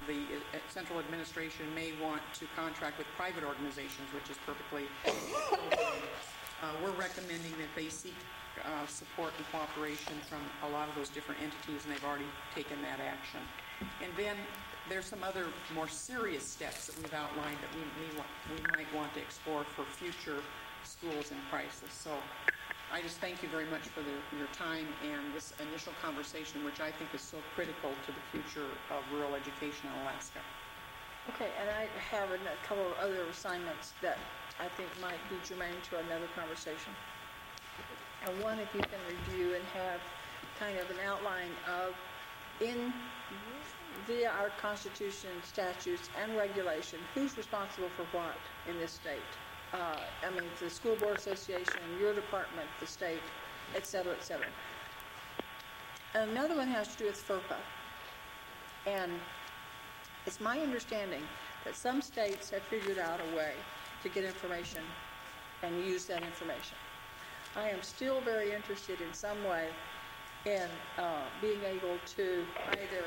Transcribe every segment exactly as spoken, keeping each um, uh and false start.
the uh, central administration may want to contract with private organizations, which is perfectly uh, we're recommending that they seek uh, support and cooperation from a lot of those different entities, and they've already taken that action. And then there's some other more serious steps that we've outlined that we, we, we might want to explore for future schools in crisis. So I just thank you very much for the, your time and this initial conversation, which I think is so critical to the future of rural education in Alaska. Okay, and I have a couple of other assignments that I think might be germane to another conversation. And one, if you can review and have kind of an outline of, in via our Constitution, statutes, and regulation, who's responsible for what in this state. Uh, I mean, the School Board Association, your department, the state, et cetera, et cetera. And another one has to do with FERPA. And it's my understanding that some states have figured out a way to get information and use that information. I am still very interested in some way in uh, being able to either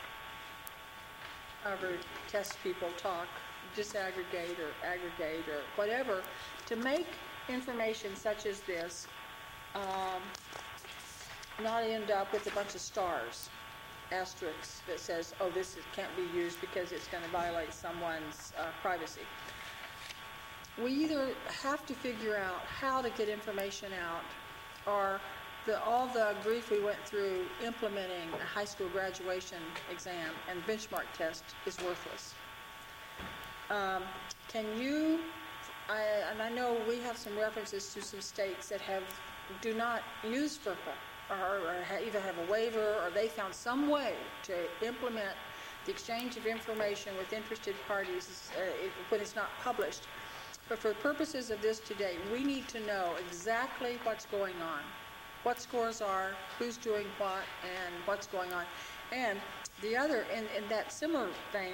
however test people talk, disaggregate or aggregate or whatever, to make information such as this um, not end up with a bunch of stars, asterisks that says, oh, this is, can't be used because it's going to violate someone's uh, privacy. We either have to figure out how to get information out, or the, all the grief we went through implementing a high school graduation exam and benchmark test is worthless. Um, can you, I, and I know we have some references to some states that have do not use FERPA, or, or either have a waiver, or they found some way to implement the exchange of information with interested parties uh, if, when it's not published. But for the purposes of this today, we need to know exactly what's going on, what scores are, who's doing what, and what's going on. And the other, in, in that similar thing,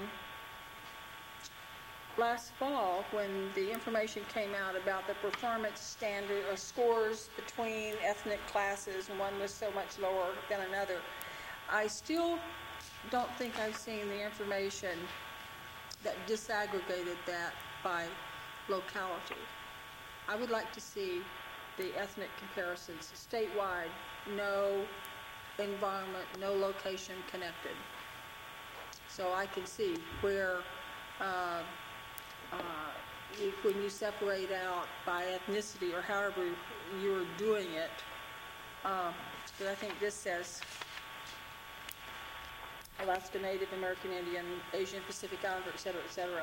last fall, when the information came out about the performance standard or scores between ethnic classes, and one was so much lower than another, I still don't think I've seen the information that disaggregated that by locality. I would like to see the ethnic comparisons statewide, no environment, no location connected. So I can see where uh, uh, if, when you separate out by ethnicity or however you're doing it, uh, but I think this says Alaska Native American Indian, Asian Pacific Islander, et cetera, et cetera.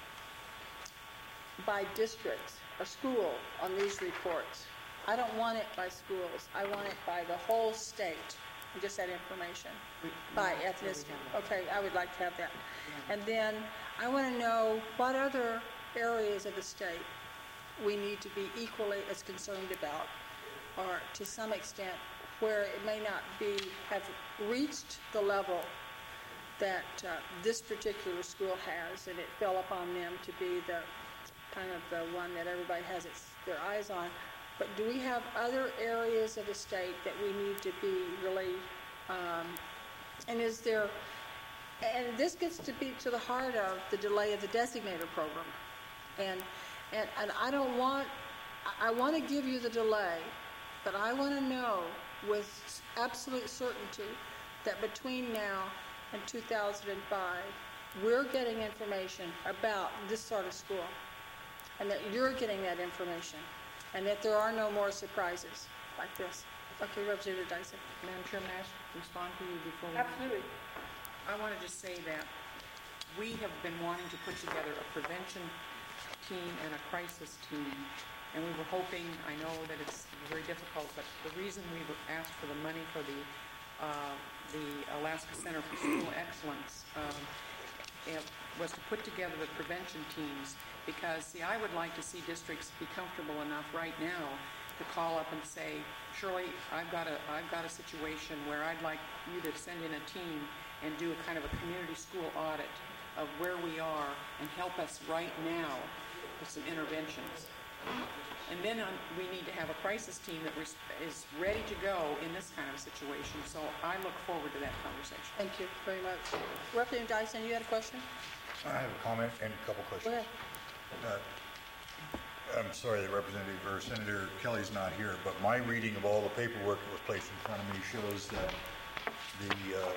By districts, a school on these reports. I don't want it by schools. I want it by the whole state, just that information, we, by we ethnicity. Okay, I would like to have that. Yeah. And then I want to know what other areas of the state we need to be equally as concerned about, or to some extent where it may not be, have reached the level that uh, this particular school has, and it fell upon them to be the kind of the one that everybody has its, their eyes on. But do we have other areas of the state that we need to be really, um, and is there, and this gets to be to the heart of the delay of the designator program. And, and, and I don't want, I want to give you the delay, but I want to know with absolute certainty that between now and two thousand five, we're getting information about this sort of school, and that you're getting that information, and that there are no more surprises like this. Okay, Representative Dyson. Madam Chairman, may I respond to you before we... Absolutely. I want to just say that we have been wanting to put together a prevention team and a crisis team, and we were hoping, I know that it's very difficult, but the reason we asked for the money for the uh, the Alaska Center for School Excellence um, it was to put together the prevention teams, because, see, I would like to see districts be comfortable enough right now to call up and say, Shirley, I've got a, I've got a situation where I'd like you to send in a team and do a kind of a community school audit of where we are and help us right now with some interventions. And then um, we need to have a crisis team that res- is ready to go in this kind of a situation. So I look forward to that conversation. Thank you very much. Representative Dyson, you had a question? I have a comment and a couple Go questions. ahead. Uh, I'm sorry that Representative or Senator Kelly's not here, but my reading of all the paperwork that was placed in front of me shows that the uh,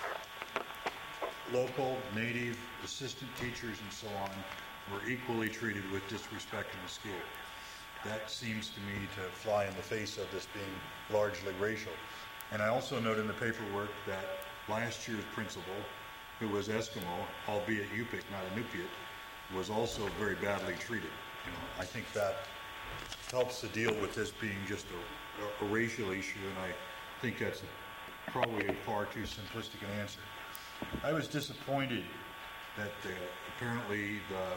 local, native, assistant teachers and so on were equally treated with disrespect in the school. That seems to me to fly in the face of this being largely racial. And I also note in the paperwork that last year's principal, who was Eskimo, albeit Yupik, not Inupiat, was also very badly treated. You know, I think that helps to deal with this being just a, a racial issue, and I think that's a, probably a far too simplistic an answer. I was disappointed that uh, apparently the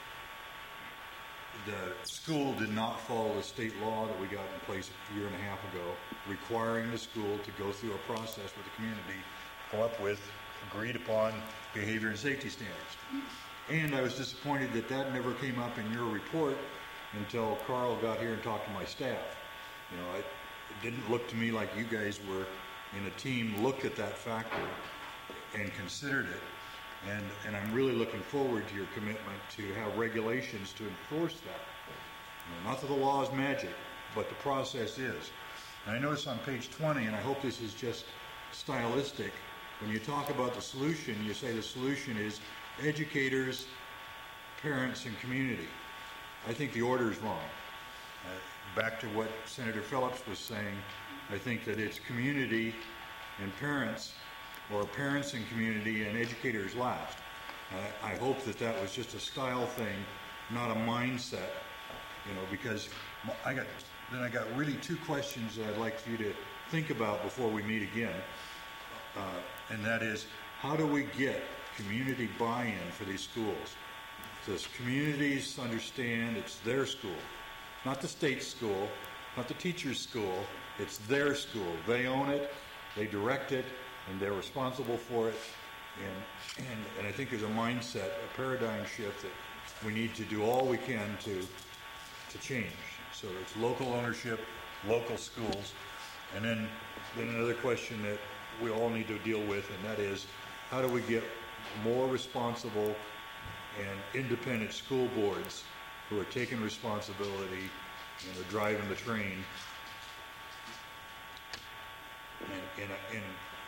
the school did not follow the state law that we got in place a year and a half ago, requiring the school to go through a process with the community, come up with agreed upon behavior and safety standards. And I was disappointed that that never came up in your report until Carl got here and talked to my staff. You know, it, it didn't look to me like you guys were in a team looked at that factor and considered it. And, and I'm really looking forward to your commitment to have regulations to enforce that. You know, not that the law is magic, but the process is. And I notice on page twenty, and I hope this is just stylistic, when you talk about the solution, you say the solution is educators, parents, and community. I think the order is wrong. Uh, back to what Senator Phillips was saying, I think that it's community and parents, or parents and community and educators last. Uh, I hope that that was just a style thing, not a mindset, you know, because I got, then I got really two questions that I'd like you to think about before we meet again. Uh, and that is, how do we get community buy-in for these schools? So as communities understand it's their school, not the state school, not the teacher's school, it's their school. They own it, they direct it, and they're responsible for it. And, and, and I think there's a mindset, a paradigm shift that we need to do all we can to, to change. So it's local ownership, local schools, and then, then another question that we all need to deal with, and that is, how do we get more responsible and independent school boards who are taking responsibility and are driving the train, and, and, and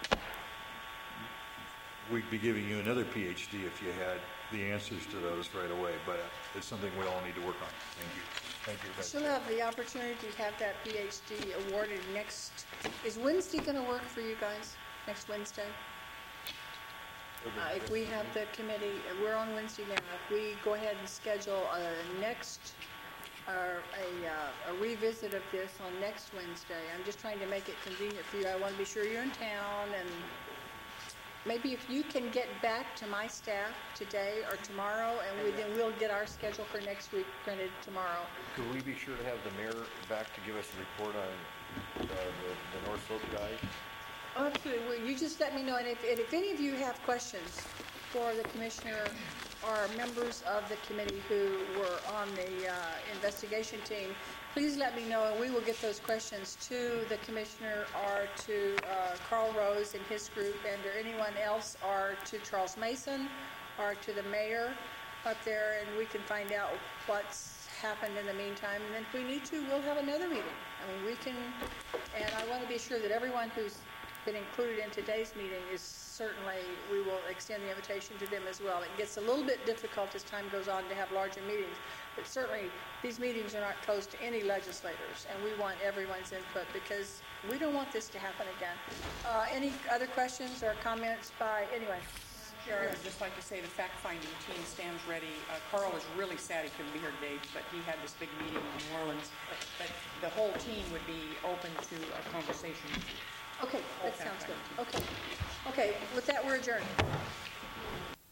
we'd be giving you another P H D if you had the answers to those right away, but it's something we all need to work on. Thank you. Thank you. She'll have the opportunity to have that P H D awarded next, is Wednesday going to work for you guys, next Wednesday? Uh, if we have the committee, we're on Wednesday now, if we go ahead and schedule a next, or a, uh, a revisit of this on next Wednesday, I'm just trying to make it convenient for you. I want to be sure you're in town, and maybe if you can get back to my staff today or tomorrow, and we, then we'll get our schedule for next week printed tomorrow. Could we be sure to have the mayor back to give us a report on uh, the, the North Slope guy? Absolutely. Well, you just let me know, and if, and if any of you have questions for the commissioner or members of the committee who were on the uh, investigation team, please let me know, and we will get those questions to the commissioner or to uh, Carl Rose and his group, and to anyone else, or to Charles Mason, or to the mayor up there, and we can find out what's happened in the meantime. And then if we need to, we'll have another meeting. I mean, we can, and I want to be sure that everyone who's been included in today's meeting is certainly, we will extend the invitation to them as well. It gets a little bit difficult as time goes on to have larger meetings, but certainly these meetings are not closed to any legislators, and we want everyone's input because we don't want this to happen again. Uh, any other questions or comments by anyone? Sure. I'd just like to say the fact-finding team stands ready. Uh, Carl is really sad he couldn't be here today, but he had this big meeting in New Orleans. But the whole team would be open to a conversation. Okay, that sounds good. Okay. Okay, with that, we're adjourned.